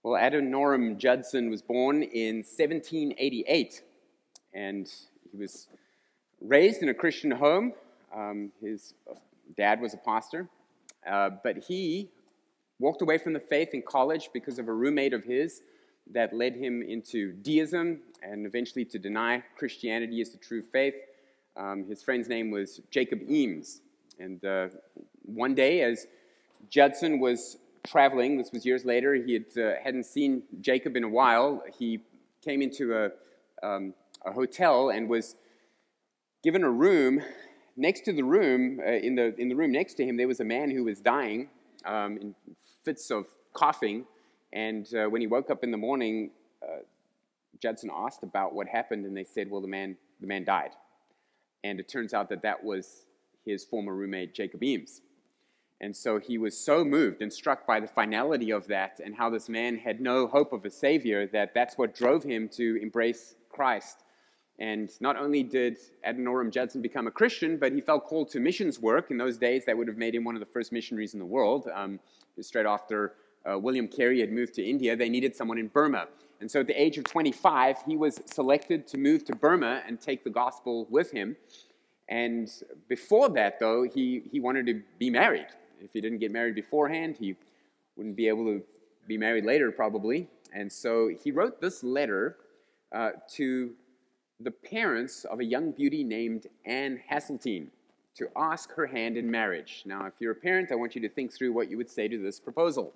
Well, Adoniram Judson was born in 1788, and he was raised in a Christian home. His dad was a pastor, but he walked away from the faith in college because of a roommate of his that led him into deism and eventually to deny Christianity as the true faith. His friend's name was Jacob Eames, and one day as Judson was traveling, this was years later, he hadn't seen Jacob in a while. He came into a hotel and was given a room. Next to the room, in the room next to him, there was a man who was dying in fits of coughing. And when he woke up in the morning, Judson asked about what happened, and they said, well, the man died. And it turns out that was his former roommate, Jacob Eames. And so he was so moved and struck by the finality of that and how this man had no hope of a savior that's what drove him to embrace Christ. And not only did Adoniram Judson become a Christian, but he felt called to missions work. In those days, that would have made him one of the first missionaries in the world. Straight after William Carey had moved to India, they needed someone in Burma. And so at the age of 25, he was selected to move to Burma and take the gospel with him. And before that, though, he wanted to be married. If he didn't get married beforehand, he wouldn't be able to be married later, probably. And so he wrote this letter to the parents of a young beauty named Anne Hasseltine to ask her hand in marriage. Now, if you're a parent, I want you to think through what you would say to this proposal.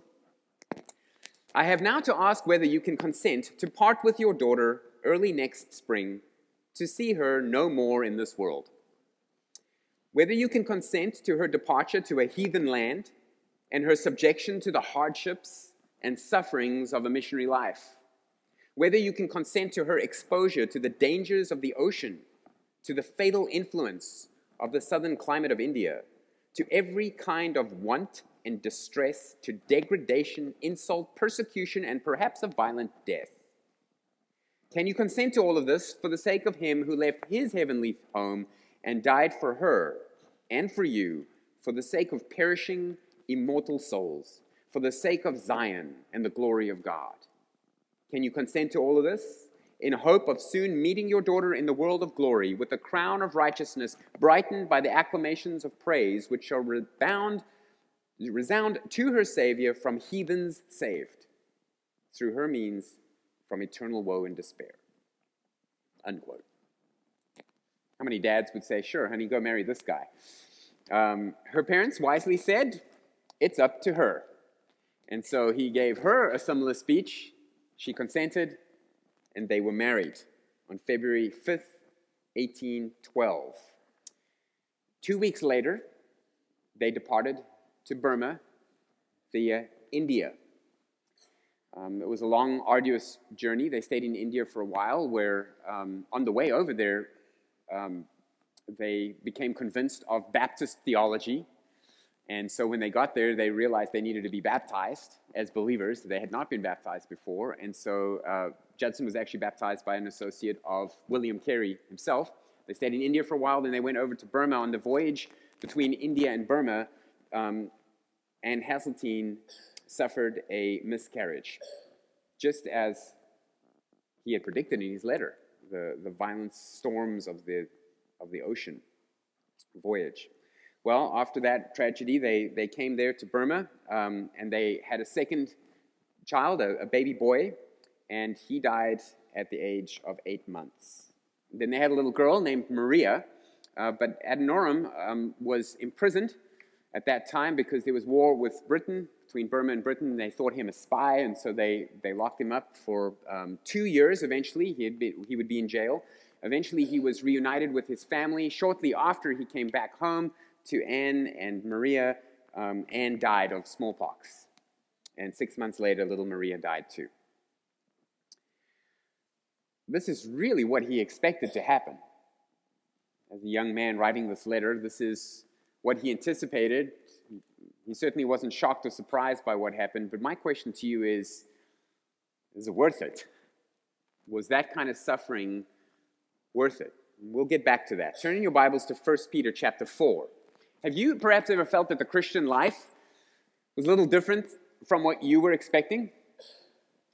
I have now to ask whether you can consent to part with your daughter early next spring to see her no more in this world. Whether you can consent to her departure to a heathen land and her subjection to the hardships and sufferings of a missionary life. Whether you can consent to her exposure to the dangers of the ocean, to the fatal influence of the southern climate of India, to every kind of want and distress, to degradation, insult, persecution, and perhaps a violent death. Can you consent to all of this for the sake of him who left his heavenly home and died for her and for you, for the sake of perishing, immortal souls, for the sake of Zion and the glory of God? Can you consent to all of this in hope of soon meeting your daughter in the world of glory with a crown of righteousness brightened by the acclamations of praise which shall resound to her Savior from heathens saved, through her means from eternal woe and despair? Unquote. How many dads would say, sure, honey, go marry this guy? Her parents wisely said, it's up to her. And so he gave her a similar speech. She consented, and they were married on February 5th, 1812. 2 weeks later, they departed to Burma via India. It was a long, arduous journey. They stayed in India for a while, where on the way over there, they became convinced of Baptist theology. And so when they got there, they realized they needed to be baptized as believers. They had not been baptized before. And so Judson was actually baptized by an associate of William Carey himself. They stayed in India for a while, then they went over to Burma. On the voyage between India and Burma, Anne Hasseltine suffered a miscarriage, just as he had predicted in his letter, the violent storms of the ocean voyage. Well, after that tragedy, they came there to Burma, and they had a second child, a baby boy, and he died at the age of 8 months. Then they had a little girl named Maria, but Adoniram was imprisoned at that time because there was war with Britain, between Burma and Britain. They thought him a spy, and so they locked him up for 2 years. Eventually, he would be in jail. Eventually, he was reunited with his family. Shortly after he came back home to Anne and Maria, Anne died of smallpox. And 6 months later, little Maria died too. This is really what he expected to happen. As a young man writing this letter, this is what he anticipated. He certainly wasn't shocked or surprised by what happened, but my question to you is it worth it? Was that kind of suffering worth it? We'll get back to that. Turn in your Bibles to 1 Peter chapter 4. Have you perhaps ever felt that the Christian life was a little different from what you were expecting?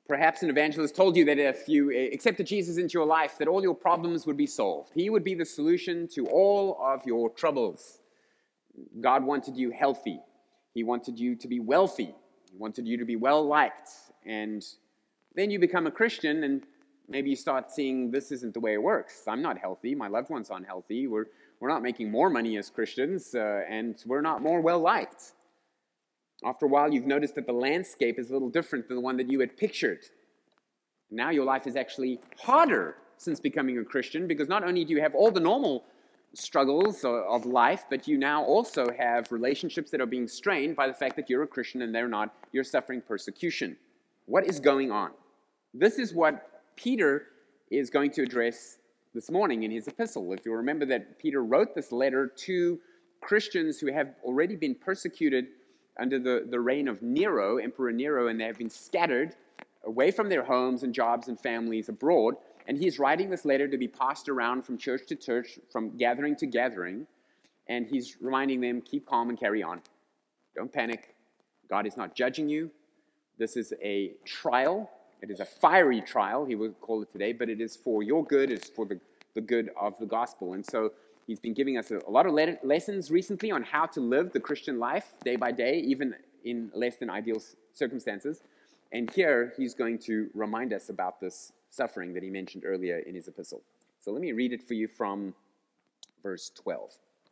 Perhaps an evangelist told you that if you accepted Jesus into your life, that all your problems would be solved. He would be the solution to all of your troubles. God wanted you healthy. He wanted you to be wealthy. He wanted you to be well-liked. And then you become a Christian, and maybe you start seeing this isn't the way it works. I'm not healthy. My loved ones aren't healthy. We're not making more money as Christians, and we're not more well-liked. After a while, you've noticed that the landscape is a little different than the one that you had pictured. Now your life is actually harder since becoming a Christian, because not only do you have all the normal struggles of life, but you now also have relationships that are being strained by the fact that you're a Christian and they're not. You're suffering persecution. What is going on? This is what Peter is going to address this morning in his epistle. If you remember that Peter wrote this letter to Christians who have already been persecuted under the reign of Nero, Emperor Nero, and they have been scattered away from their homes and jobs and families abroad. And he's writing this letter to be passed around from church to church, from gathering to gathering. And he's reminding them, keep calm and carry on. Don't panic. God is not judging you. This is a trial. It is a fiery trial, he would call it today, but it is for your good. It's for the good of the gospel. And so he's been giving us a lot of lessons recently on how to live the Christian life day by day, even in less than ideal circumstances. And here he's going to remind us about this suffering that he mentioned earlier in his epistle. So let me read it for you from verse 12.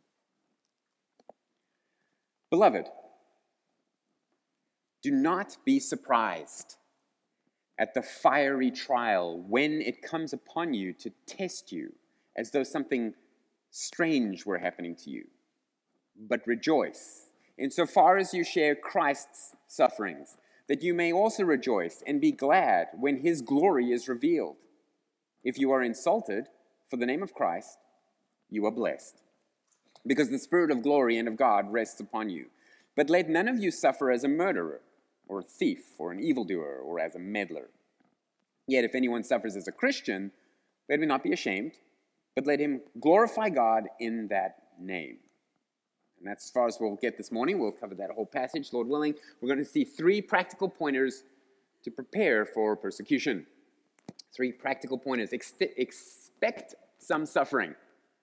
Beloved, do not be surprised at the fiery trial when it comes upon you to test you, as though something strange were happening to you. But rejoice, insofar as you share Christ's sufferings, that you may also rejoice and be glad when his glory is revealed. If you are insulted for the name of Christ, you are blessed, because the Spirit of glory and of God rests upon you. But let none of you suffer as a murderer, or a thief, or an evildoer, or as a meddler. Yet if anyone suffers as a Christian, let him not be ashamed, but let him glorify God in that name. And that's as far as we'll get this morning. We'll cover that whole passage, Lord willing. We're going to see 3 practical pointers to prepare for persecution. 3 practical pointers. Expect some suffering.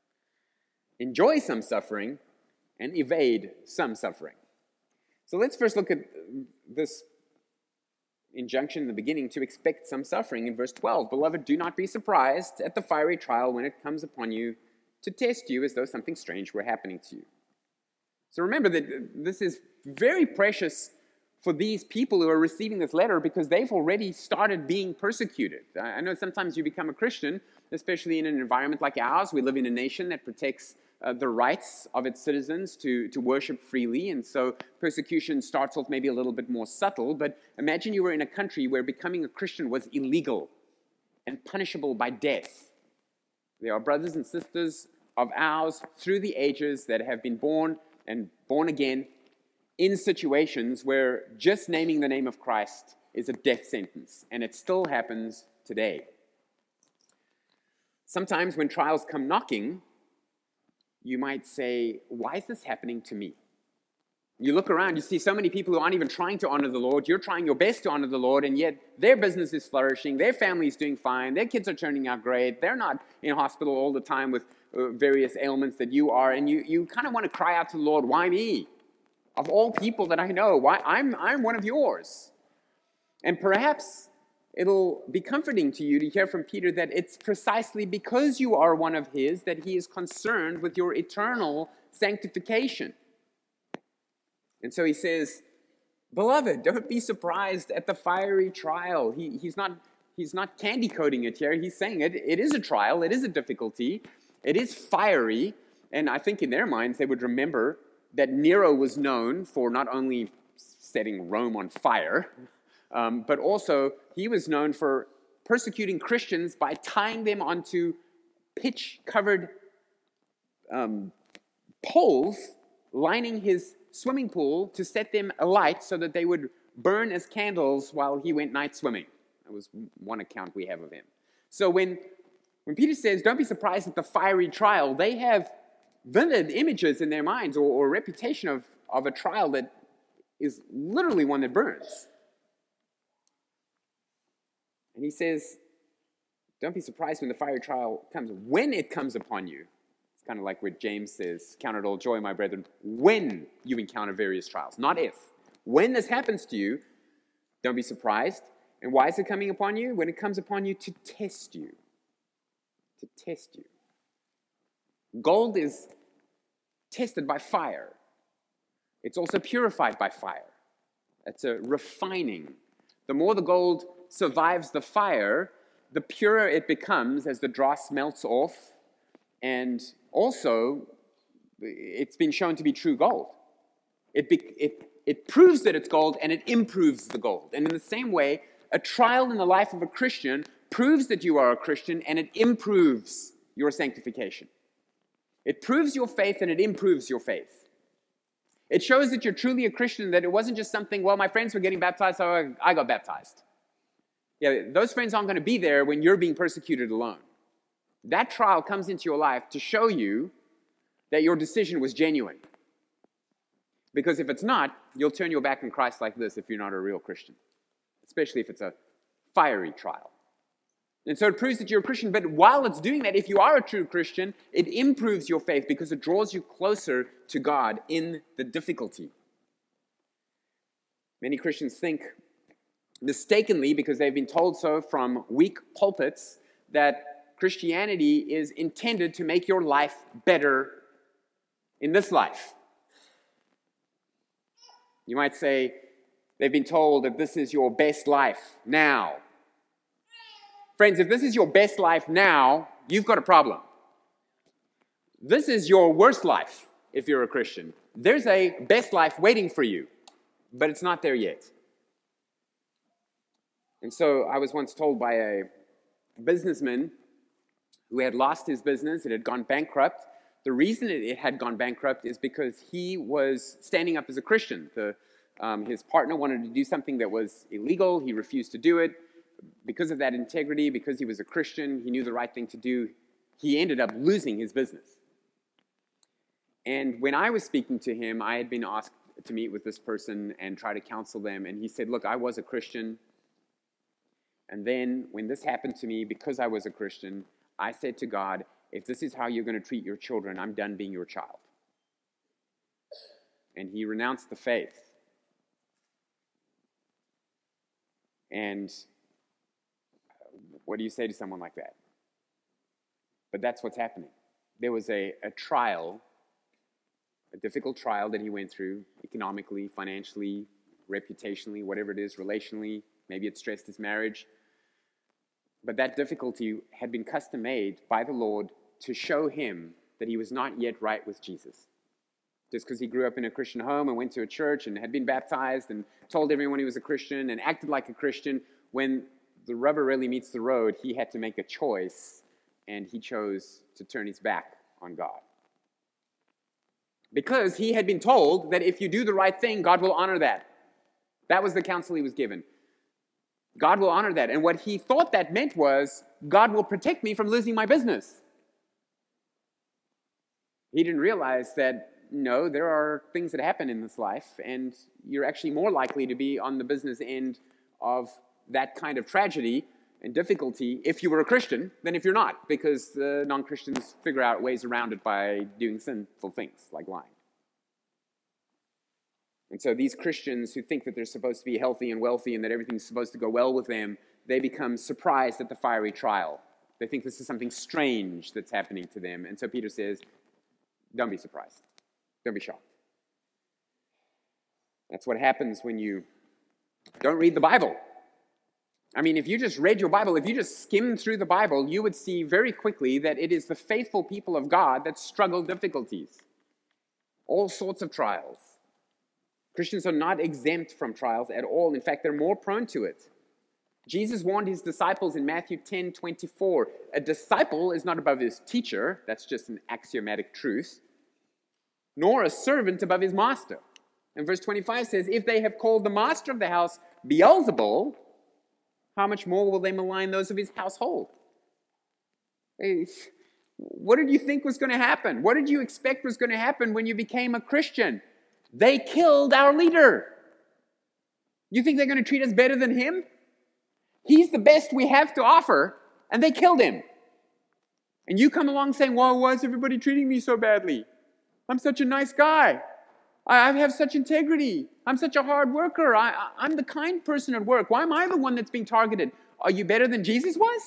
Enjoy some suffering, and evade some suffering. So let's first look at this injunction in the beginning to expect some suffering in verse 12. Beloved, do not be surprised at the fiery trial when it comes upon you to test you as though something strange were happening to you. So remember that this is very precious for these people who are receiving this letter, because they've already started being persecuted. I know sometimes you become a Christian, especially in an environment like ours. We live in a nation that protects the rights of its citizens to worship freely, and so persecution starts off maybe a little bit more subtle. But imagine you were in a country where becoming a Christian was illegal and punishable by death. There are brothers and sisters of ours through the ages that have been born and born again in situations where just naming the name of Christ is a death sentence, and it still happens today. Sometimes when trials come knocking, you might say, why is this happening to me? You look around, you see so many people who aren't even trying to honor the Lord. You're trying your best to honor the Lord, and yet their business is flourishing, their family is doing fine, their kids are turning out great, they're not in hospital all the time with various ailments that you are, and you kind of want to cry out to the Lord, why me? Of all people that I know, why I'm one of yours. And perhaps it'll be comforting to you to hear from Peter that it's precisely because you are one of his that he is concerned with your eternal sanctification. And so he says, beloved, don't be surprised at the fiery trial. He's not candy coating it here. He's saying it is a trial, it is a difficulty, it is fiery. And I think in their minds they would remember that Nero was known for not only setting Rome on fire, but also he was known for persecuting Christians by tying them onto pitch-covered poles lining his swimming pool to set them alight so that they would burn as candles while he went night swimming. That was one account we have of him. So when Peter says, don't be surprised at the fiery trial, they have vivid images in their minds or reputation of a trial that is literally one that burns. And he says, don't be surprised when the fiery trial comes. When it comes upon you, it's kind of like what James says, count it all joy, my brethren, when you encounter various trials, not if. When this happens to you, don't be surprised. And why is it coming upon you? When it comes upon you to test you. To test you. Gold is tested by fire. It's also purified by fire. It's a refining. The more the gold survives the fire, the purer it becomes as the dross melts off. And also, it's been shown to be true gold. It proves that it's gold, and it improves the gold. And in the same way, a trial in the life of a Christian proves that you are a Christian, and it improves your sanctification. It proves your faith, and it improves your faith. It shows that you're truly a Christian, that it wasn't just something, well, my friends were getting baptized, so I got baptized. Yeah, those friends aren't going to be there when you're being persecuted alone. That trial comes into your life to show you that your decision was genuine. Because if it's not, you'll turn your back on Christ like this if you're not a real Christian, especially if it's a fiery trial. And so it proves that you're a Christian, but while it's doing that, if you are a true Christian, it improves your faith because it draws you closer to God in the difficulty. Many Christians think mistakenly, because they've been told so from weak pulpits, that Christianity is intended to make your life better in this life. You might say, they've been told that this is your best life now. Friends, if this is your best life now, you've got a problem. This is your worst life if you're a Christian. There's a best life waiting for you, but it's not there yet. And so I was once told by a businessman who had lost his business, it had gone bankrupt. The reason it had gone bankrupt is because he was standing up as a Christian. His partner wanted to do something that was illegal. He refused to do it. Because of that integrity, because he was a Christian, he knew the right thing to do, he ended up losing his business. And when I was speaking to him, I had been asked to meet with this person and try to counsel them. And he said, look, I was a Christian. And then when this happened to me, because I was a Christian, I said to God, if this is how you're going to treat your children, I'm done being your child. And he renounced the faith. And what do you say to someone like that? But that's what's happening. There was a trial, a difficult trial that he went through, economically, financially, reputationally, whatever it is, relationally. Maybe it stressed his marriage. But that difficulty had been custom made by the Lord to show him that he was not yet right with Jesus. Just because he grew up in a Christian home and went to a church and had been baptized and told everyone he was a Christian and acted like a Christian, when the rubber really meets the road, he had to make a choice, and he chose to turn his back on God. Because he had been told that if you do the right thing, God will honor that. That was the counsel he was given. God will honor that. And what he thought that meant was, God will protect me from losing my business. He didn't realize that, no, there are things that happen in this life, and you're actually more likely to be on the business end of that kind of tragedy and difficulty if you were a Christian than if you're not, because the non-Christians figure out ways around it by doing sinful things like lying. And so these Christians who think that they're supposed to be healthy and wealthy and that everything's supposed to go well with them, they become surprised at the fiery trial. They think this is something strange that's happening to them. And so Peter says, don't be surprised. Don't be shocked. That's what happens when you don't read the Bible. I mean, if you just read your Bible, if you just skimmed through the Bible, you would see very quickly that it is the faithful people of God that struggle difficulties. All sorts of trials. Christians are not exempt from trials at all. In fact, they're more prone to it. Jesus warned his disciples in Matthew 10:24, a disciple is not above his teacher, that's just an axiomatic truth, nor a servant above his master. And verse 25 says, if they have called the master of the house Beelzebul, how much more will they malign those of his household? Hey, what did you think was going to happen? What did you expect was going to happen when you became a Christian? They killed our leader. You think they're going to treat us better than him? He's the best we have to offer, and they killed him. And you come along saying, well, why is everybody treating me so badly? I'm such a nice guy. I have such integrity. I'm such a hard worker. I'm the kind person at work. Why am I the one that's being targeted? Are you better than Jesus was?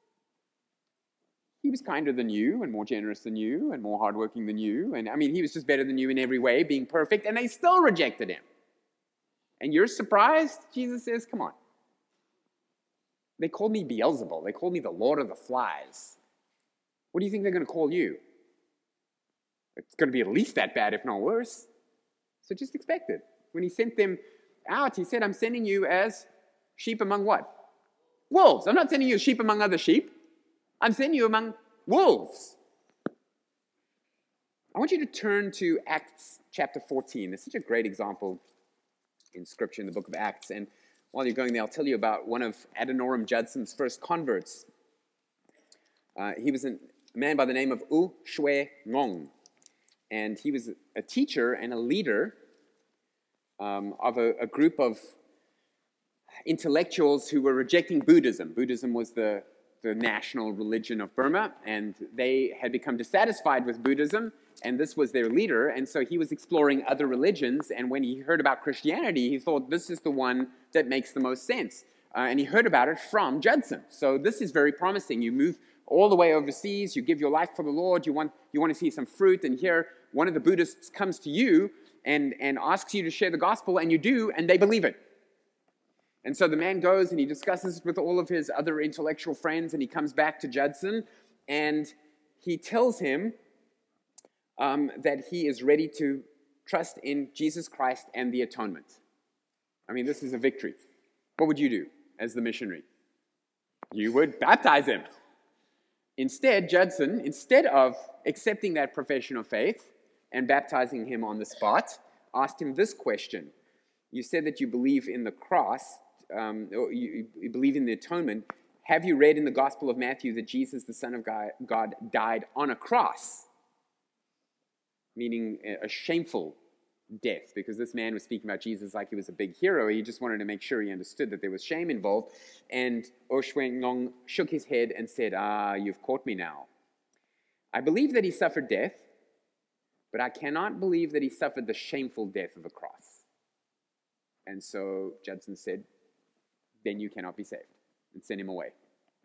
He was kinder than you and more generous than you and more hardworking than you. And I mean, he was just better than you in every way, being perfect, and they still rejected him. And you're surprised? Jesus says, come on. They called me Beelzebul. They called me the Lord of the Flies. What do you think they're going to call you? It's going to be at least that bad, if not worse. So just expect it. When he sent them out, he said, I'm sending you as sheep among what? Wolves. I'm not sending you as sheep among other sheep. I'm sending you among wolves. I want you to turn to Acts chapter 14. There's such a great example in Scripture in the book of Acts. And while you're going there, I'll tell you about one of Adoniram Judson's first converts. He was a man by the name of U Shwe Ngong. And he was a teacher and a leader of a group of intellectuals who were rejecting Buddhism. Buddhism was the national religion of Burma, and they had become dissatisfied with Buddhism, and this was their leader, and so he was exploring other religions, and when he heard about Christianity, he thought, this is the one that makes the most sense. And he heard about it from Judson. So this is very promising. You move all the way overseas, you give your life for the Lord, you want to see some fruit, and here one of the Buddhists comes to you and asks you to share the gospel, and you do, and they believe it. And so the man goes and he discusses it with all of his other intellectual friends, and he comes back to Judson, and he tells him that he is ready to trust in Jesus Christ and the atonement. I mean, this is a victory. What would you do as the missionary? You would baptize him. Instead, Judson, instead of accepting that profession of faith and baptizing him on the spot, asked him this question. You said that you believe in the cross, or you believe in the atonement. Have you read in the Gospel of Matthew that Jesus, the Son of God, died on a cross? Meaning a shameful death, because this man was speaking about Jesus like he was a big hero. He just wanted to make sure he understood that there was shame involved. And U Shwe Ngong shook his head and said, you've caught me now. I believe that he suffered death, but I cannot believe that he suffered the shameful death of a cross. And so Judson said, then you cannot be saved, and sent him away.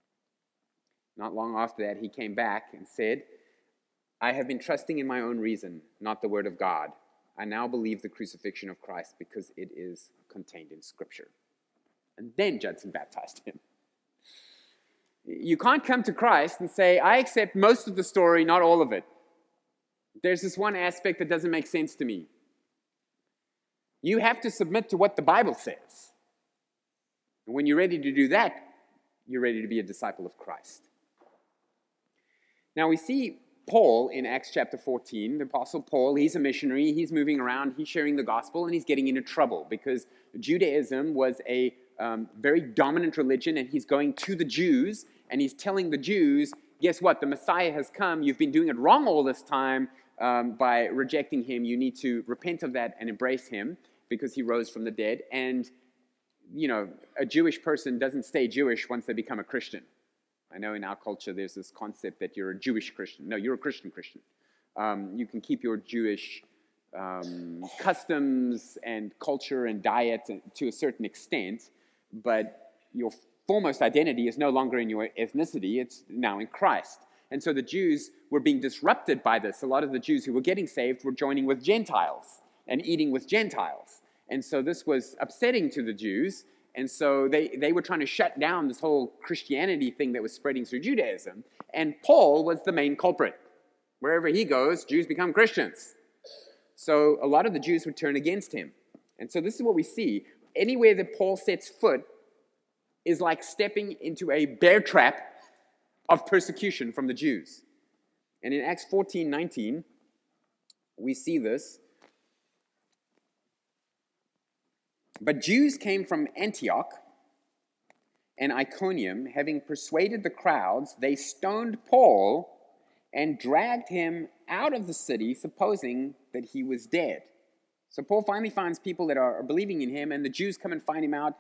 Not long after that, he came back and said, I have been trusting in my own reason, not the word of God. I now believe the crucifixion of Christ because it is contained in Scripture. And then Judson baptized him. You can't come to Christ and say, I accept most of the story, not all of it. There's this one aspect that doesn't make sense to me. You have to submit to what the Bible says. And when you're ready to do that, you're ready to be a disciple of Christ. Now we see Paul in Acts chapter 14, the Apostle Paul, he's a missionary, he's moving around, he's sharing the gospel, and he's getting into trouble because Judaism was a very dominant religion, and he's going to the Jews, and he's telling the Jews, guess what, the Messiah has come, you've been doing it wrong all this time by rejecting him, you need to repent of that and embrace him because he rose from the dead. And, you know, a Jewish person doesn't stay Jewish once they become a Christian. I know in our culture there's this concept that you're a Jewish Christian. No, you're a Christian. You can keep your Jewish customs and culture and diet to a certain extent, but your foremost identity is no longer in your ethnicity, it's now in Christ. And so the Jews were being disrupted by this. A lot of the Jews who were getting saved were joining with Gentiles and eating with Gentiles. And so this was upsetting to the Jews. And so they were trying to shut down this whole Christianity thing that was spreading through Judaism. And Paul was the main culprit. Wherever he goes, Jews become Christians. So a lot of the Jews would turn against him. And so this is what we see. Anywhere that Paul sets foot is like stepping into a bear trap of persecution from the Jews. And in Acts 14:19, we see this. But Jews came from Antioch and Iconium, having persuaded the crowds, they stoned Paul and dragged him out of the city, supposing that he was dead. So Paul finally finds people that are believing in him, and the Jews come and find him out.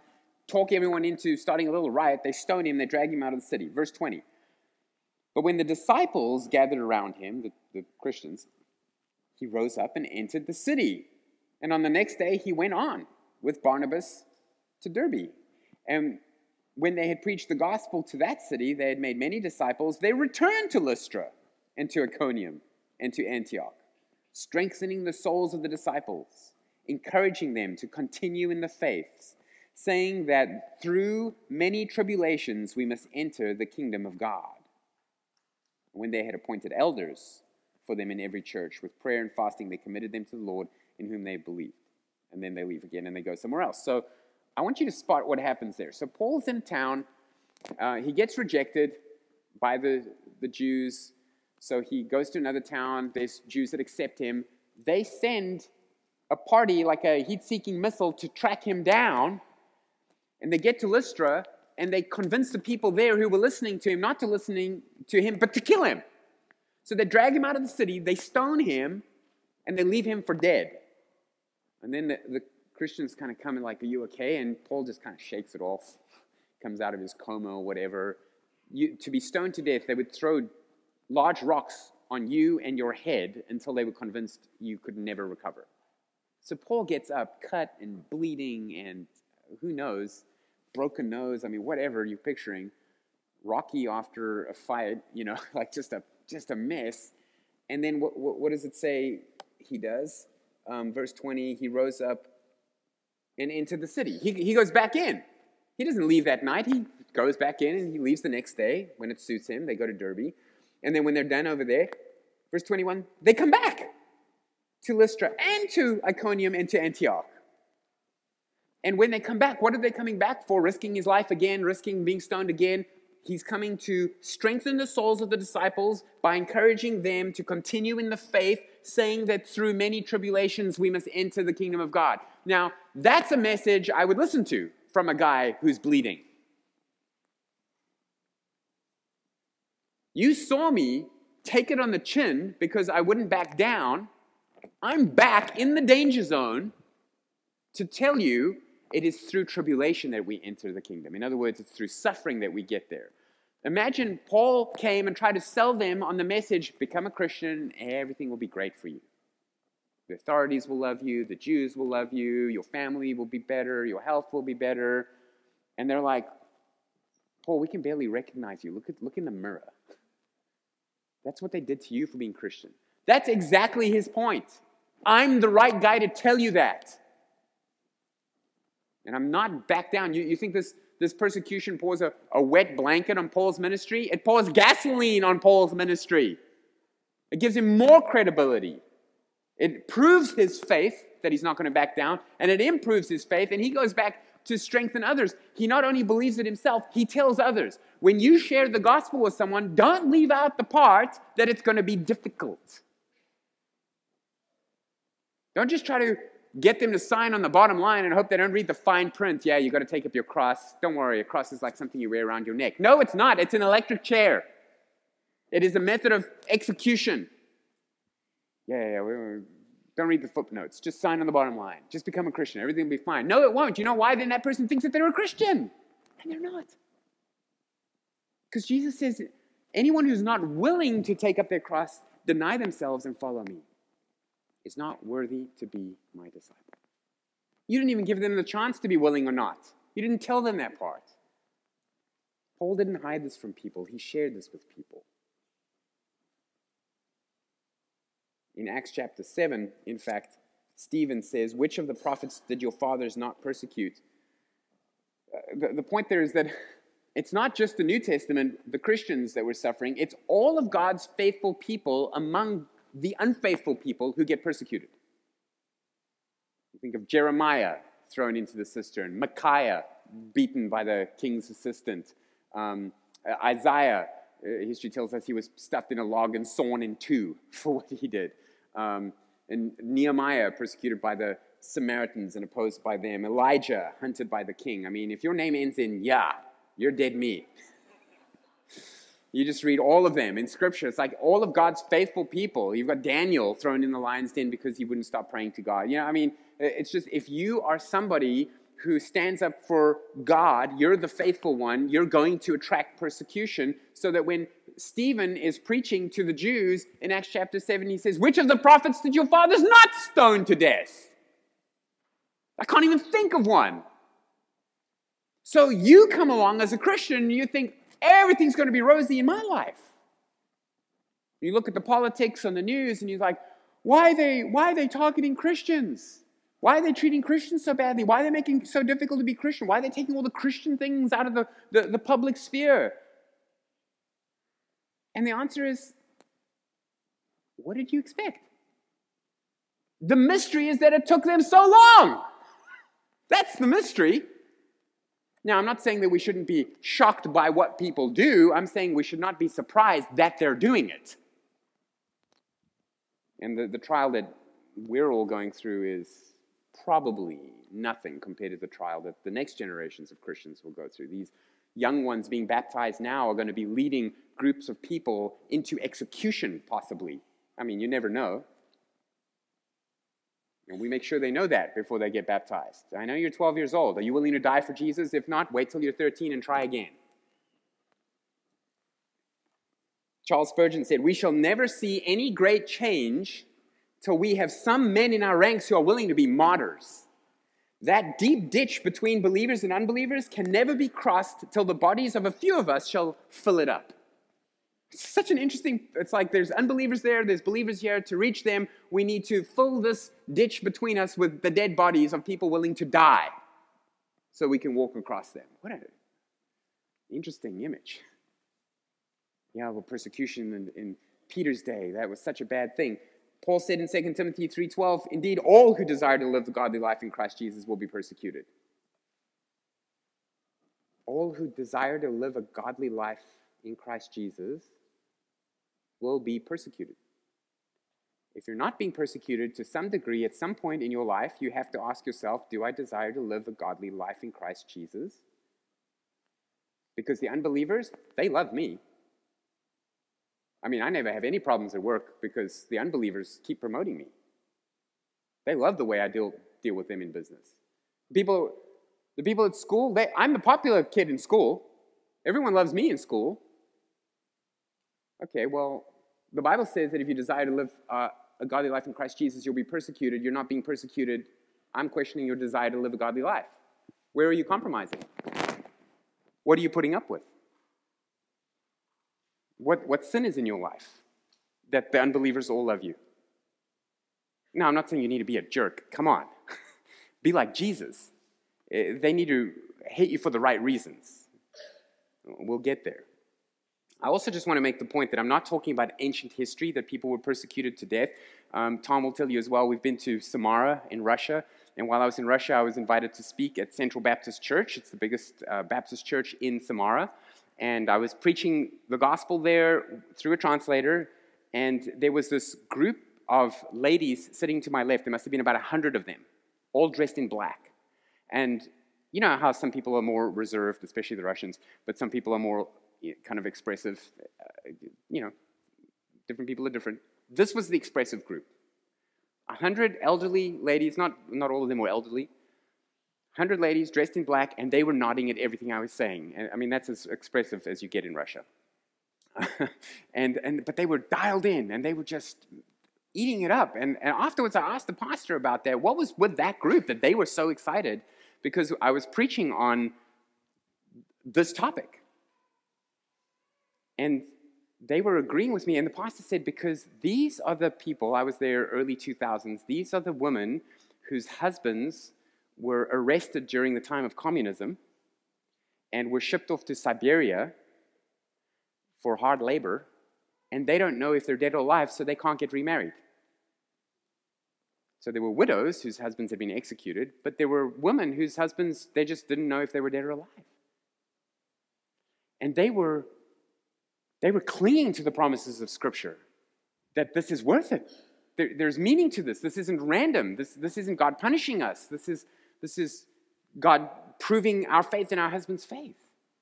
talk everyone into starting a little riot. They stone him, they drag him out of the city. Verse 20. But when the disciples gathered around him, the Christians, he rose up and entered the city. And on the next day, he went on with Barnabas to Derbe. And when they had preached the gospel to that city, they had made many disciples. They returned to Lystra and to Iconium and to Antioch, strengthening the souls of the disciples, encouraging them to continue in the faith, saying that through many tribulations we must enter the kingdom of God. When they had appointed elders for them in every church, with prayer and fasting, they committed them to the Lord in whom they believed. And then they leave again and they go somewhere else. So I want you to spot what happens there. So Paul's in town. He gets rejected by the Jews. So he goes to another town. There's Jews that accept him. They send a party, like a heat-seeking missile, to track him down. And they get to Lystra, and they convince the people there who were listening to him not to listening to him, but to kill him. So they drag him out of the city, they stone him, and they leave him for dead. And then the Christians kind of come and like, are you okay? And Paul just kind of shakes it off, comes out of his coma or whatever. To be stoned to death, they would throw large rocks on you and your head until they were convinced you could never recover. So Paul gets up, cut and bleeding, and who knows, broken nose, I mean, whatever you're picturing. Rocky after a fight, like just a mess. And then what does it say he does? Verse 20, he rose up and entered the city. He goes back in. He doesn't leave that night. He goes back in and he leaves the next day when it suits him. They go to Derbe. And then when they're done over there, verse 21, they come back to Lystra and to Iconium and to Antioch. And when they come back, what are they coming back for? Risking his life again, risking being stoned again. He's coming to strengthen the souls of the disciples by encouraging them to continue in the faith, saying that through many tribulations we must enter the kingdom of God. Now, that's a message I would listen to from a guy who's bleeding. You saw me take it on the chin because I wouldn't back down. I'm back in the danger zone to tell you it is through tribulation that we enter the kingdom. In other words, it's through suffering that we get there. Imagine Paul came and tried to sell them on the message, become a Christian, everything will be great for you. The authorities will love you, the Jews will love you, your family will be better, your health will be better. And they're like, Paul, we can barely recognize you. Look in the mirror. That's what they did to you for being Christian. That's exactly his point. I'm the right guy to tell you that. And I'm not back down. You think this persecution pours a wet blanket on Paul's ministry? It pours gasoline on Paul's ministry. It gives him more credibility. It proves his faith that he's not going to back down, and it improves his faith, and he goes back to strengthen others. He not only believes it himself, he tells others. When you share the gospel with someone, don't leave out the part that it's going to be difficult. Don't just try to get them to sign on the bottom line and hope they don't read the fine print. Yeah, you got to take up your cross. Don't worry, a cross is like something you wear around your neck. No, it's not. It's an electric chair. It is a method of execution. Don't read the footnotes. Just sign on the bottom line. Just become a Christian. Everything will be fine. No, it won't. You know why? Then that person thinks that they're a Christian. And they're not. Because Jesus says, anyone who's not willing to take up their cross, deny themselves and follow me, is not worthy to be my disciple. You didn't even give them the chance to be willing or not. You didn't tell them that part. Paul didn't hide this from people. He shared this with people. In Acts chapter 7, in fact, Stephen says, which of the prophets did your fathers not persecute? The point there is that it's not just the New Testament, the Christians that were suffering. It's all of God's faithful people among the unfaithful people who get persecuted. You think of Jeremiah thrown into the cistern, Micaiah beaten by the king's assistant, Isaiah, history tells us he was stuffed in a log and sawn in two for what he did. And Nehemiah persecuted by the Samaritans and opposed by them. Elijah hunted by the king. I mean, if your name ends in Yah, you're dead meat. You just read all of them in Scripture. It's like all of God's faithful people. You've got Daniel thrown in the lion's den because he wouldn't stop praying to God. It's just if you are somebody who stands up for God, you're the faithful one, you're going to attract persecution, so that when Stephen is preaching to the Jews in Acts chapter 7, he says, which of the prophets did your fathers not stone to death? I can't even think of one. So you come along as a Christian and you think everything's going to be rosy in my life. You look at the politics on the news and you're like, why are they targeting Christians? Why are they treating Christians so badly? Why are they making it so difficult to be Christian? Why are they taking all the Christian things out of the public sphere? And the answer is, what did you expect? The mystery is that it took them so long. That's the mystery. Now, I'm not saying that we shouldn't be shocked by what people do. I'm saying we should not be surprised that they're doing it. And the trial that we're all going through is probably nothing compared to the trial that the next generations of Christians will go through. These young ones being baptized now are going to be leading groups of people into execution, possibly. I mean, you never know. And we make sure they know that before they get baptized. I know you're 12 years old. Are you willing to die for Jesus? If not, wait till you're 13 and try again. Charles Spurgeon said, we shall never see any great change till we have some men in our ranks who are willing to be martyrs. That deep ditch between believers and unbelievers can never be crossed till the bodies of a few of us shall fill it up. It's such an interesting, it's like there's unbelievers there, there's believers here. To reach them, we need to fill this ditch between us with the dead bodies of people willing to die so we can walk across them. What an interesting image. Yeah, well, persecution in Peter's day, that was such a bad thing. Paul said in 2 Timothy 3:12, indeed, all who desire to live the godly life in Christ Jesus will be persecuted. All who desire to live a godly life in Christ Jesus will be persecuted. If you're not being persecuted to some degree at some point in your life, you have to ask yourself, do I desire to live a godly life in Christ Jesus? Because the unbelievers, they love me. I mean, I never have any problems at work because the unbelievers keep promoting me. They love the way I deal with them in business. The people at school, I'm the popular kid in school. Everyone loves me in school. Okay, well, the Bible says that if you desire to live a godly life in Christ Jesus, you'll be persecuted. You're not being persecuted. I'm questioning your desire to live a godly life. Where are you compromising? What are you putting up with? What sin is in your life that the unbelievers all love you? Now, I'm not saying you need to be a jerk. Come on. Be like Jesus. They need to hate you for the right reasons. We'll get there. I also just want to make the point that I'm not talking about ancient history, that people were persecuted to death. Tom will tell you as well, we've been to Samara in Russia, and while I was in Russia, I was invited to speak at Central Baptist Church. It's the biggest Baptist church in Samara, and I was preaching the gospel there through a translator, and there was this group of ladies sitting to my left. There must have been about 100 of them, all dressed in black. And you know how some people are more reserved, especially the Russians, but some people are more kind of expressive. Different people are different. This was the expressive group. 100 elderly ladies, not all of them were elderly, 100 ladies dressed in black, and they were nodding at everything I was saying. And, I mean, that's as expressive as you get in Russia. But they were dialed in, and they were just eating it up. And afterwards, I asked the pastor about that. What was with that group that they were so excited? Because I was preaching on this topic. And they were agreeing with me, and the pastor said, because these are the people, I was there early 2000s, these are the women whose husbands were arrested during the time of communism and were shipped off to Siberia for hard labor, and they don't know if they're dead or alive, so they can't get remarried. So there were widows whose husbands had been executed, but there were women whose husbands, they just didn't know if they were dead or alive. And they were clinging to the promises of Scripture, that this is worth it. There's meaning to this. This isn't random. This isn't God punishing us. This is God proving our faith in our husband's faith.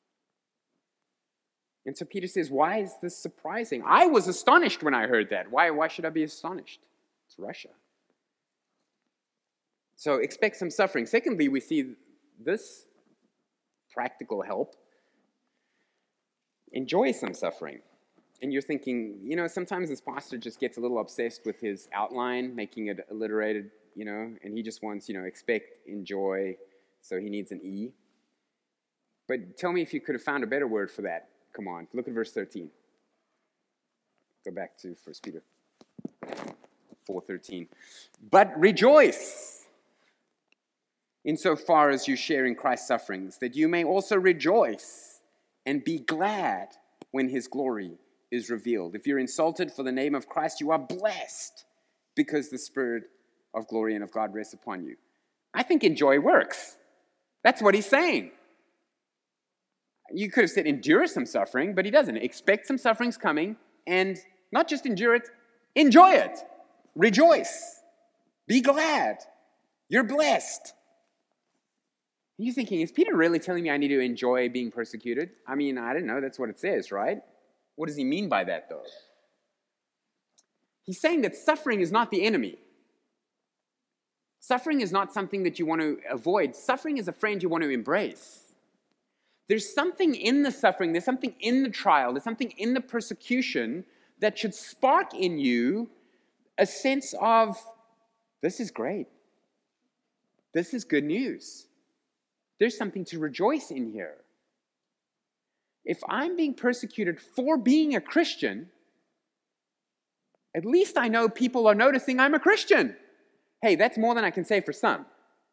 And so Peter says, why is this surprising? I was astonished when I heard that. Why should I be astonished? It's Russia. So expect some suffering. Secondly, we see this practical help, enjoy some suffering. And you're thinking, sometimes this pastor just gets a little obsessed with his outline, making it alliterated, and he just wants, expect, enjoy, so he needs an E. But tell me if you could have found a better word for that. Come on, look at verse 13. Go back to 1 Peter 4:13. But rejoice insofar as you share in Christ's sufferings, that you may also rejoice and be glad when his glory is revealed. If you're insulted for the name of Christ, you are blessed because the Spirit of glory and of God rests upon you. I think enjoy works. That's what he's saying. You could have said endure some suffering, but he doesn't. Expect some sufferings coming, and not just endure it, enjoy it. Rejoice. Be glad. You're blessed. You're thinking, is Peter really telling me I need to enjoy being persecuted? I mean, I don't know. That's what it says, right? What does he mean by that, though? He's saying that suffering is not the enemy. Suffering is not something that you want to avoid. Suffering is a friend you want to embrace. There's something in the suffering, there's something in the trial, there's something in the persecution that should spark in you a sense of, this is great. This is good news. There's something to rejoice in here. If I'm being persecuted for being a Christian, at least I know people are noticing I'm a Christian. Hey, that's more than I can say for some.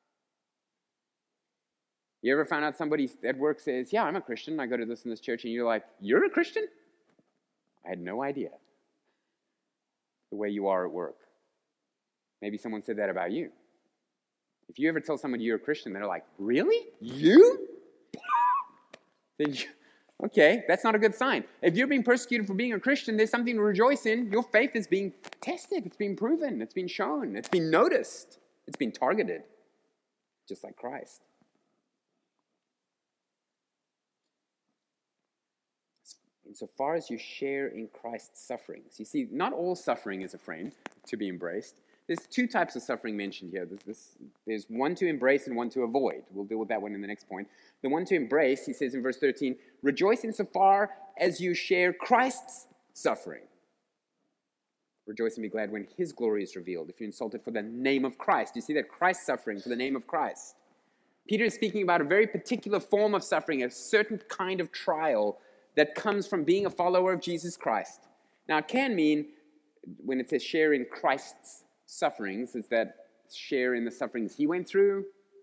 You ever found out somebody at work says, yeah, I'm a Christian, I go to this and this church, and you're like, you're a Christian? I had no idea. The way you are at work. Maybe someone said that about you. If you ever tell somebody you're a Christian, they're like, really? You? Then okay, that's not a good sign. If you're being persecuted for being a Christian, there's something to rejoice in. Your faith is being tested. It's being proven. It's being shown. It's being noticed. It's being targeted. Just like Christ. Insofar as you share in Christ's sufferings. You see, not all suffering is a friend to be embraced. There's two types of suffering mentioned here. There's one to embrace and one to avoid. We'll deal with that one in the next point. The one to embrace, he says in verse 13, rejoice insofar as you share Christ's suffering. Rejoice and be glad when his glory is revealed. If you're insulted for the name of Christ. You see that Christ's suffering for the name of Christ. Peter is speaking about a very particular form of suffering, a certain kind of trial that comes from being a follower of Jesus Christ. Now, it can mean, when it says share in Christ's sufferings, is that share in the sufferings he went through,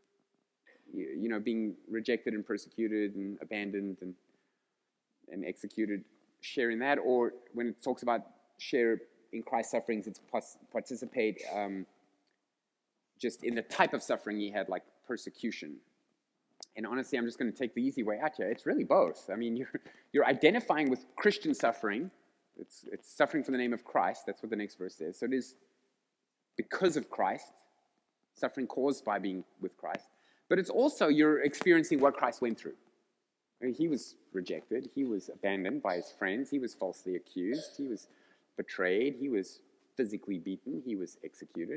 being rejected and persecuted and abandoned and executed, share in that. Or when it talks about share in Christ's sufferings, it's participate just in the type of suffering he had, like persecution. And honestly, I'm just going to take the easy way out here. It's really both. I mean, you're identifying with Christian suffering. It's suffering for the name of Christ. That's what the next verse says. So it is because of Christ, suffering caused by being with Christ. But it's also you're experiencing what Christ went through. I mean, he was rejected. He was abandoned by his friends. He was falsely accused. He was betrayed. He was physically beaten. He was executed.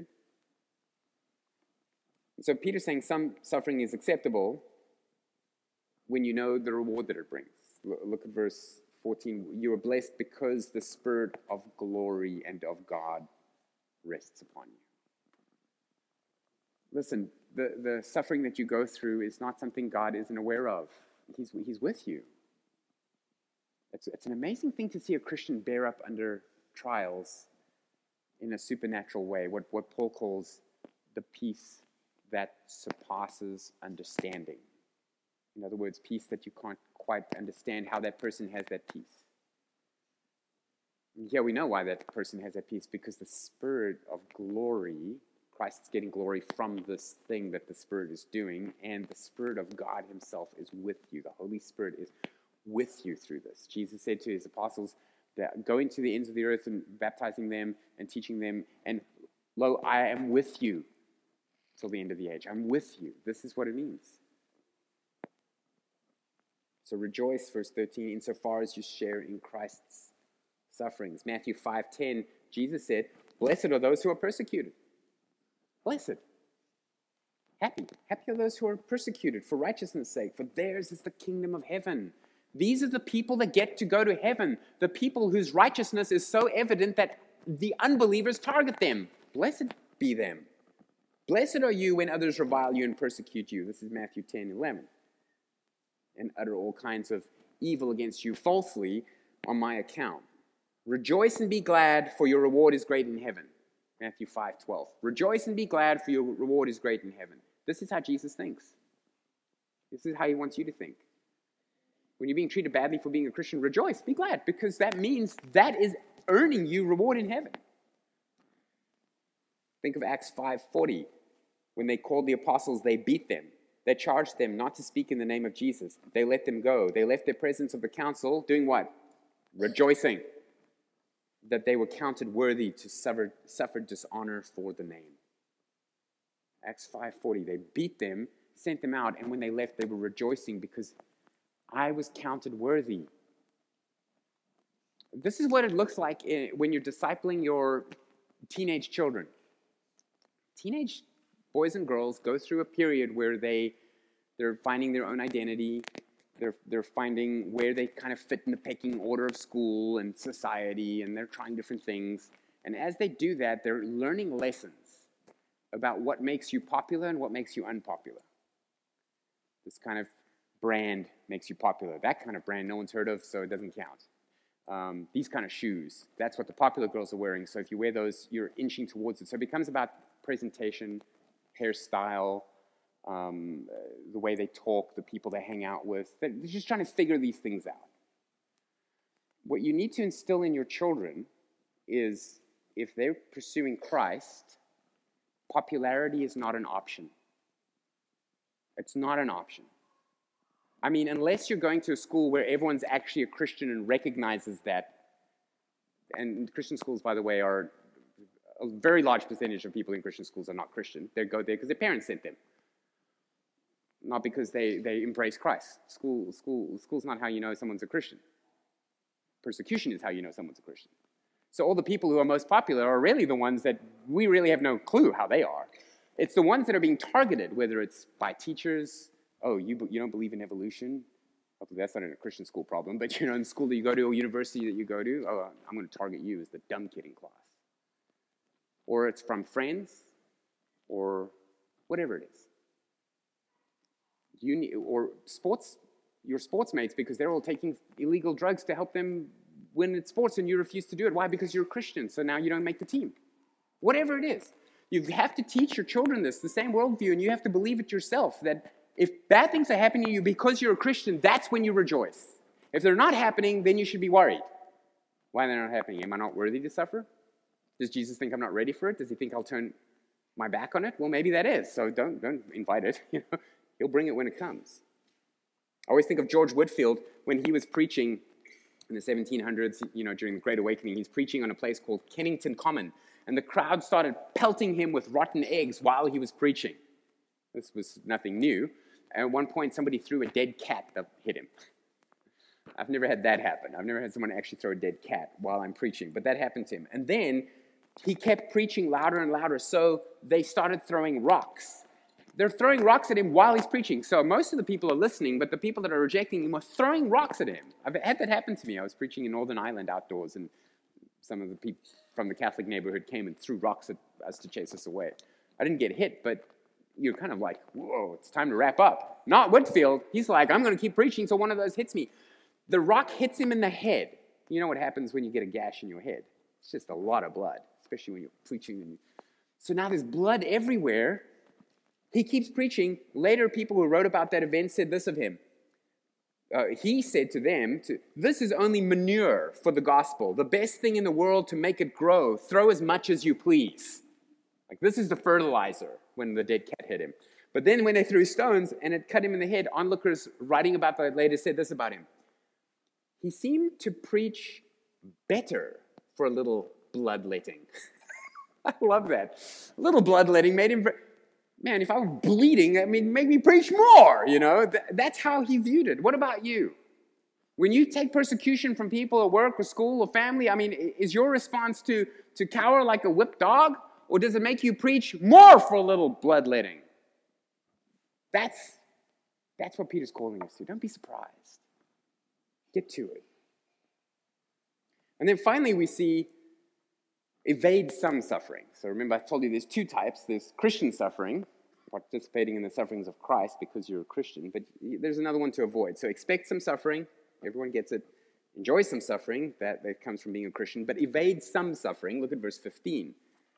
So Peter's saying some suffering is acceptable when you know the reward that it brings. Look at verse 14. You are blessed because the Spirit of glory and of God rests upon you. Listen, the suffering that you go through is not something God isn't aware of. He's with you. It's an amazing thing to see a Christian bear up under trials in a supernatural way, what Paul calls the peace that surpasses understanding. In other words, peace that you can't quite understand how that person has that peace. And here we know why that person has that peace, because the Spirit of glory, Christ's getting glory from this thing that the Spirit is doing, and the Spirit of God himself is with you. The Holy Spirit is with you through this. Jesus said to his apostles, that going to the ends of the earth and baptizing them and teaching them, and lo, I am with you till the end of the age. I'm with you. This is what it means. So rejoice, verse 13, insofar as you share in Christ's sufferings. Matthew 5:10, Jesus said, blessed are those who are persecuted. Blessed. Happy. Happy are those who are persecuted for righteousness' sake, for theirs is the kingdom of heaven. These are the people that get to go to heaven, the people whose righteousness is so evident that the unbelievers target them. Blessed be them. Blessed are you when others revile you and persecute you. This is Matthew 10:11. And utter all kinds of evil against you falsely on my account. Rejoice and be glad, for your reward is great in heaven. Matthew 5:12. Rejoice and be glad, for your reward is great in heaven. This is how Jesus thinks. This is how he wants you to think. When you're being treated badly for being a Christian, rejoice, be glad, because that means that is earning you reward in heaven. Think of Acts 5:40. When they called the apostles, they beat them. They charged them not to speak in the name of Jesus. They let them go. They left the presence of the council, doing what? Rejoicing that they were counted worthy to suffer dishonor for the name. Acts 5:40. They beat them, sent them out, and when they left, they were rejoicing because I was counted worthy. This is what it looks like when you're discipling your teenage children. Teenage boys and girls go through a period where they're finding their own identity. They're finding where they kind of fit in the pecking order of school and society, and they're trying different things. And as they do that, they're learning lessons about what makes you popular and what makes you unpopular. This kind of brand makes you popular. That kind of brand no one's heard of, so it doesn't count. These kind of shoes, that's what the popular girls are wearing. So if you wear those, you're inching towards it. So it becomes about presentation, hairstyle, the way they talk, the people they hang out with. They're just trying to figure these things out. What you need to instill in your children is, if they're pursuing Christ, popularity is not an option. It's not an option. I mean, unless you're going to a school where everyone's actually a Christian and recognizes that, and Christian schools, by the way, are a very large percentage of people in Christian schools are not Christian. They go there because their parents sent them, not because they embrace Christ. School's not how you know someone's a Christian. Persecution is how you know someone's a Christian. So all the people who are most popular are really the ones that we really have no clue how they are. It's the ones that are being targeted, whether it's by teachers. Oh, you don't believe in evolution? Hopefully that's not a Christian school problem, but in the school that you go to or university that you go to, oh, I'm going to target you as the dumb kid in class. Or it's from friends, or whatever it is. Or your sports mates, because they're all taking illegal drugs to help them win at sports, and you refuse to do it. Why? Because you're a Christian, so now you don't make the team. Whatever it is. You have to teach your children this, the same worldview, and you have to believe it yourself, that if bad things are happening to you because you're a Christian, that's when you rejoice. If they're not happening, then you should be worried. Why are they not happening? Am I not worthy to suffer? Does Jesus think I'm not ready for it? Does he think I'll turn my back on it? Well, maybe that is, so don't invite it. He'll bring it when it comes. I always think of George Whitefield when he was preaching in the 1700s, during the Great Awakening. He's preaching on a place called Kennington Common, and the crowd started pelting him with rotten eggs while he was preaching. This was nothing new. At one point, somebody threw a dead cat that hit him. I've never had that happen. I've never had someone actually throw a dead cat while I'm preaching, but that happened to him. And then he kept preaching louder and louder, so they started throwing rocks. They're throwing rocks at him while he's preaching. So most of the people are listening, but the people that are rejecting him are throwing rocks at him. I've had that happen to me. I was preaching in Northern Ireland outdoors, and some of the people from the Catholic neighborhood came and threw rocks at us to chase us away. I didn't get hit, but you're kind of like, whoa, it's time to wrap up. Not Whitefield. He's like, I'm going to keep preaching until one of those hits me. The rock hits him in the head. You know what happens when you get a gash in your head? It's just a lot of blood, especially when you're preaching. So now there's blood everywhere. He keeps preaching. Later, people who wrote about that event said this of him. He said to them, this is only manure for the gospel, the best thing in the world to make it grow. Throw as much as you please. Like, this is the fertilizer when the dead cat hit him. But then when they threw stones and it cut him in the head, onlookers writing about that later said this about him. He seemed to preach better for a little bloodletting. I love that. A little bloodletting made him... Man, if I were bleeding, make me preach more, That's how he viewed it. What about you? When you take persecution from people at work or school or family, is your response to cower like a whipped dog? Or does it make you preach more for a little bloodletting? That's what Peter's calling us to. Don't be surprised. Get to it. And then finally we see evade some suffering. So remember, I told you there's two types. There's Christian suffering, participating in the sufferings of Christ because you're a Christian, but there's another one to avoid. So expect some suffering. Everyone gets it. Enjoy some suffering. That comes from being a Christian, but evade some suffering. Look at verse 15.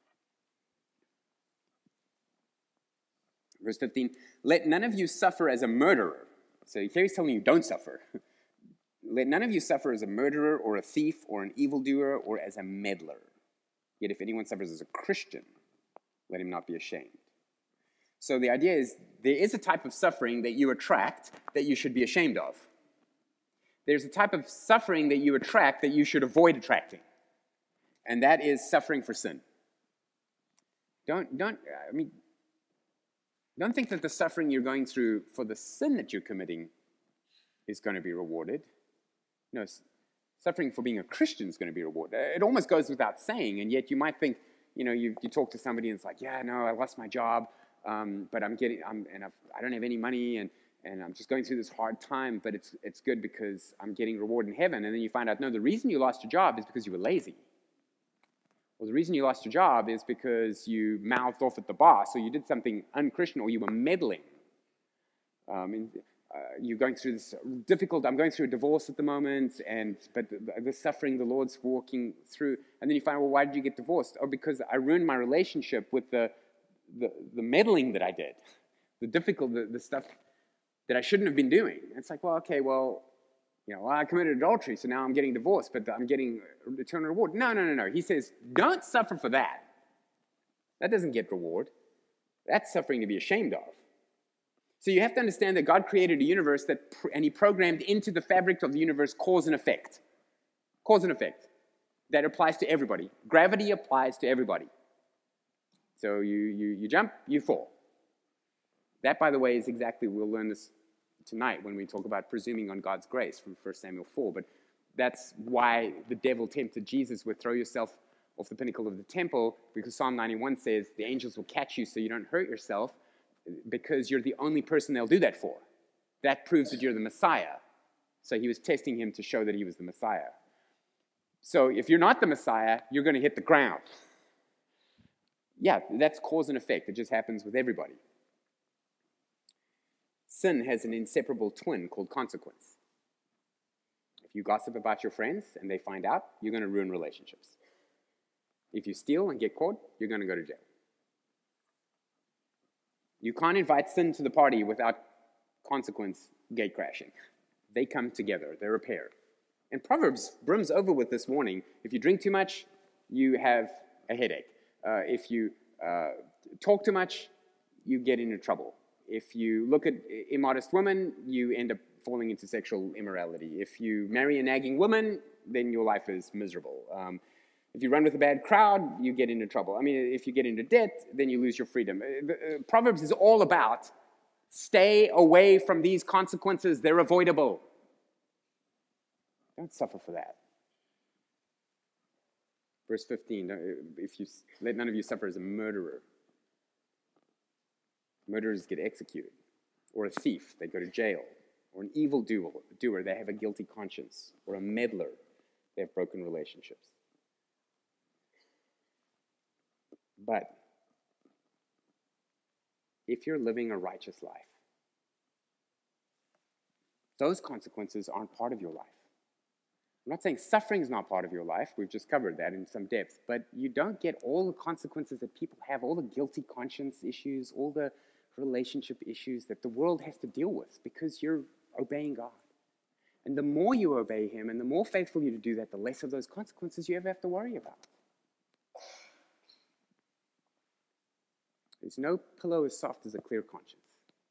Verse 15, let none of you suffer as a murderer. So here he's telling you, don't suffer. Let none of you suffer as a murderer or a thief or an evildoer or as a meddler. Yet if anyone suffers as a Christian, let him not be ashamed. So the idea is there is a type of suffering that you attract that you should be ashamed of. There's a type of suffering that you attract that you should avoid attracting. And that is suffering for sin. Don't think that the suffering you're going through for the sin that you're committing is going to be rewarded. No, suffering for being a Christian is going to be rewarded. It almost goes without saying, and yet you might think, you talk to somebody and it's like, yeah, no, I lost my job, but I don't have any money, and I'm just going through this hard time, but it's good because I'm getting reward in heaven. And then you find out, no, the reason you lost your job is because you were lazy. Well, the reason you lost your job is because you mouthed off at the boss, or you did something unchristian, or you were meddling. You're going through this difficult, I'm going through a divorce at the moment, but the suffering the Lord's walking through. And then you find, well, why did you get divorced? Oh, because I ruined my relationship with the meddling that I did, the stuff that I shouldn't have been doing. It's like, well, okay, I committed adultery, so now I'm getting divorced, but I'm getting eternal reward. No. He says, don't suffer for that. That doesn't get reward. That's suffering to be ashamed of. So you have to understand that God created a universe and he programmed into the fabric of the universe cause and effect. Cause and effect. That applies to everybody. Gravity applies to everybody. So you jump, you fall. That, by the way, is exactly, we'll learn this tonight when we talk about presuming on God's grace from 1 Samuel 4. But that's why the devil tempted Jesus with throw yourself off the pinnacle of the temple, because Psalm 91 says the angels will catch you so you don't hurt yourself, because you're the only person they'll do that for. That proves that you're the Messiah. So he was testing him to show that he was the Messiah. So if you're not the Messiah, you're going to hit the ground. Yeah, that's cause and effect. It just happens with everybody. Sin has an inseparable twin called consequence. If you gossip about your friends and they find out, you're going to ruin relationships. If you steal and get caught, you're going to go to jail. You can't invite sin to the party without consequence gate crashing. They come together. They're a pair. And Proverbs brims over with this warning. If you drink too much, you have a headache. If you talk too much, you get into trouble. If you look at immodest women, you end up falling into sexual immorality. If you marry a nagging woman, then your life is miserable. If you run with a bad crowd, you get into trouble. I mean, if you get into debt, then you lose your freedom. Proverbs is all about stay away from these consequences. They're avoidable. Don't suffer for that. Verse 15, if you let none of you suffer as a murderer. Murderers get executed. Or a thief, they go to jail. Or an evildoer, they have a guilty conscience. Or a meddler, they have broken relationships. But if you're living a righteous life, those consequences aren't part of your life. I'm not saying suffering is not part of your life. We've just covered that in some depth. But you don't get all the consequences that people have, all the guilty conscience issues, all the relationship issues that the world has to deal with because you're obeying God. And the more you obey him and the more faithful you do that, the less of those consequences you ever have to worry about. There's no pillow as soft as a clear conscience.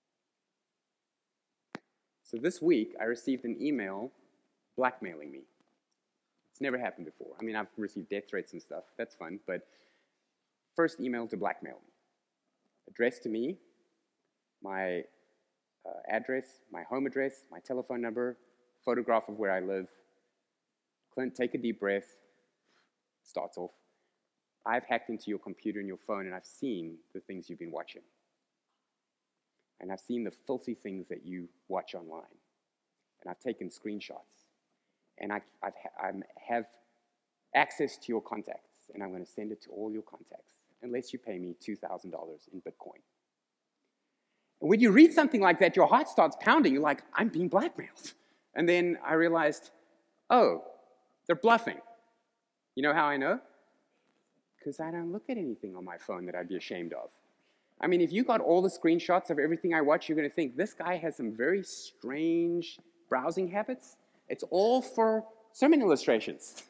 So this week, I received an email blackmailing me. It's never happened before. I mean, I've received death threats and stuff. That's fun. But first email to blackmail me. Addressed to me, my address, my home address, my telephone number, photograph of where I live. Clint, take a deep breath. Starts off. I've hacked into your computer and your phone, and I've seen the things you've been watching. and I've seen the filthy things that you watch online, and I've taken screenshots, and I have access to your contacts, and I'm going to send it to all your contacts, unless you pay me $2,000 in Bitcoin. And when you read something like that, your heart starts pounding. You're like, I'm being blackmailed. And then I realized, oh, they're bluffing. You know how I know? Because I don't look at anything on my phone that I'd be ashamed of. I mean, if you got all the screenshots of everything I watch, you're going to think, this guy has some very strange browsing habits. It's all for sermon illustrations.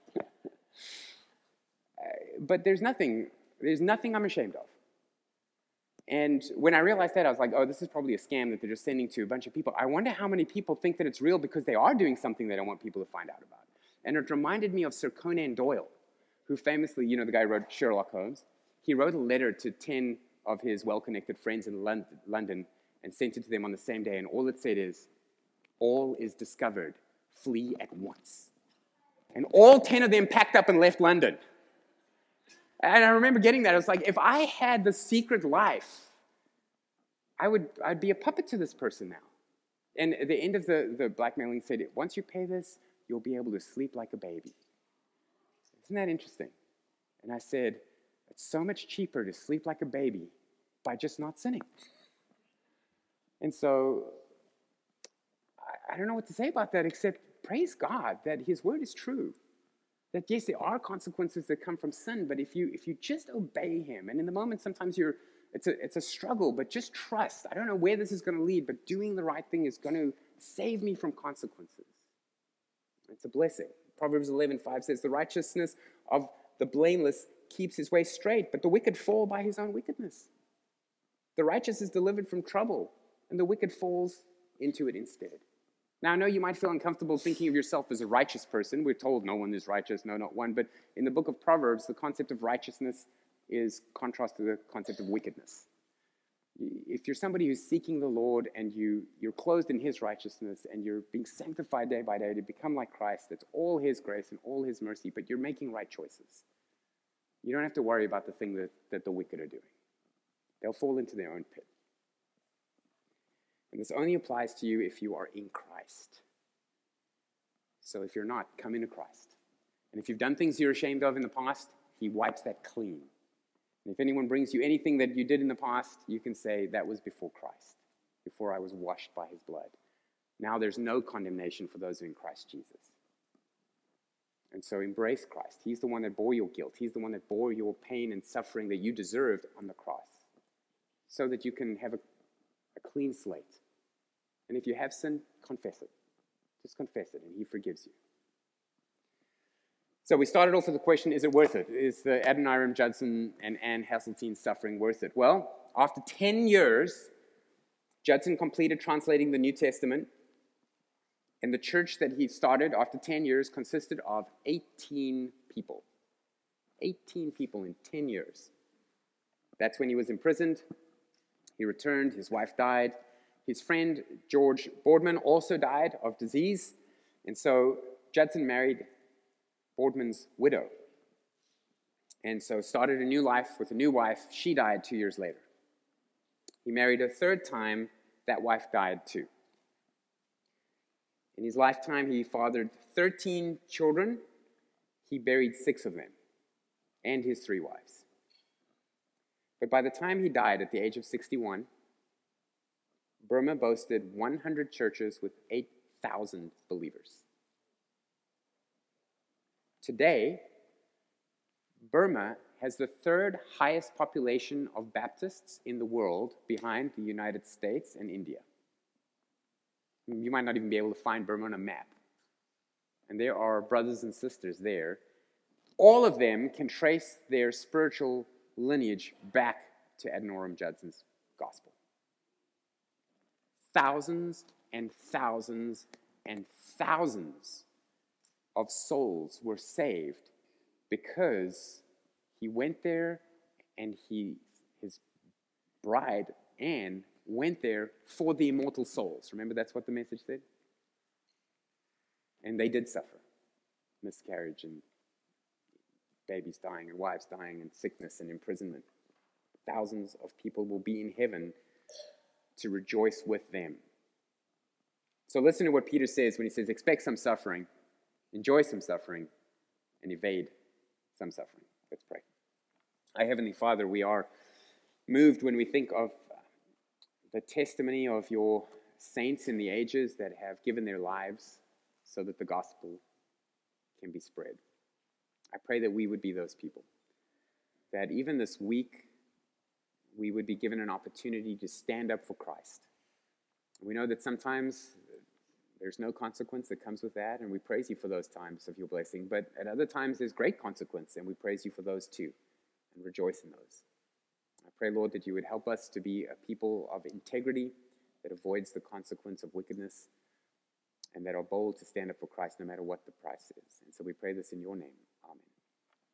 But there's nothing I'm ashamed of. And when I realized that, I was like, oh, this is probably a scam that they're just sending to a bunch of people. I wonder how many people think that it's real because they are doing something they don't want people to find out about. And it reminded me of Sir Conan Doyle, who famously, the guy who wrote Sherlock Holmes. He wrote a letter to 10 of his well-connected friends in London and sent it to them on the same day. And all it said is, all is discovered. Flee at once. And all 10 of them packed up and left London. And I remember getting that. I was like, if I had the secret life, I'd be a puppet to this person now. And at the end of the blackmailing said, once you pay this, you'll be able to sleep like a baby. Isn't that interesting? And I said, it's so much cheaper to sleep like a baby by just not sinning. And so I don't know what to say about that except praise God that his word is true. That yes, there are consequences that come from sin, but if you just obey him, and in the moment sometimes it's a struggle, but just trust. I don't know where this is going to lead, but doing the right thing is going to save me from consequences. It's a blessing. Proverbs 11:5 says, the righteousness of the blameless keeps his way straight, but the wicked fall by his own wickedness. The righteous is delivered from trouble, and the wicked falls into it instead. Now, I know you might feel uncomfortable thinking of yourself as a righteous person. We're told no one is righteous, no, not one. But in the book of Proverbs, the concept of righteousness is contrast to the concept of wickedness. If you're somebody who's seeking the Lord and you're clothed in his righteousness and you're being sanctified day by day to become like Christ, it's all his grace and all his mercy, but you're making right choices. You don't have to worry about the thing that the wicked are doing. They'll fall into their own pit. And this only applies to you if you are in Christ. So if you're not, come into Christ. And if you've done things you're ashamed of in the past, he wipes that clean. And if anyone brings you anything that you did in the past, you can say, that was before Christ, before I was washed by his blood. Now there's no condemnation for those who are in Christ Jesus. And so embrace Christ. He's the one that bore your guilt. He's the one that bore your pain and suffering that you deserved on the cross, so that you can have a clean slate. And if you have sinned, confess it. Just confess it, and he forgives you. So we started off with the question, is it worth it? Is the Adoniram Judson and Anne Hasseltine's suffering worth it? Well, after 10 years, Judson completed translating the New Testament, and the church that he started after 10 years consisted of 18 people. 18 people in 10 years. That's when he was imprisoned. He returned, his wife died. His friend, George Boardman, also died of disease. And so Judson married Boardman's widow. And so started a new life with a new wife. She died 2 years later. He married a third time. That wife died too. In his lifetime, he fathered 13 children. He buried 6 of them and his 3 wives. But by the time he died at the age of 61, Burma boasted 100 churches with 8,000 believers. Today, Burma has the 3rd highest population of Baptists in the world, behind the United States and India. You might not even be able to find Burma on a map. And there are brothers and sisters there. All of them can trace their spiritual lineage back to Adoniram Judson's gospel. Thousands and thousands and thousands of souls were saved because he went there and his bride, Anne, went there for the immortal souls. Remember, that's what the message said? And they did suffer. Miscarriage and babies dying and wives dying and sickness and imprisonment. Thousands of people will be in heaven to rejoice with them. So listen to what Peter says when he says, expect some suffering, enjoy some suffering, and evade some suffering. Let's pray. Our Heavenly Father, we are moved when we think of the testimony of your saints in the ages that have given their lives so that the gospel can be spread. I pray that we would be those people, that even this week we would be given an opportunity to stand up for Christ. We know that sometimes there's no consequence that comes with that, and we praise you for those times of your blessing, but at other times there's great consequence, and we praise you for those too, and rejoice in those. I pray, Lord, that you would help us to be a people of integrity that avoids the consequence of wickedness and that are bold to stand up for Christ no matter what the price is. And so we pray this in your name.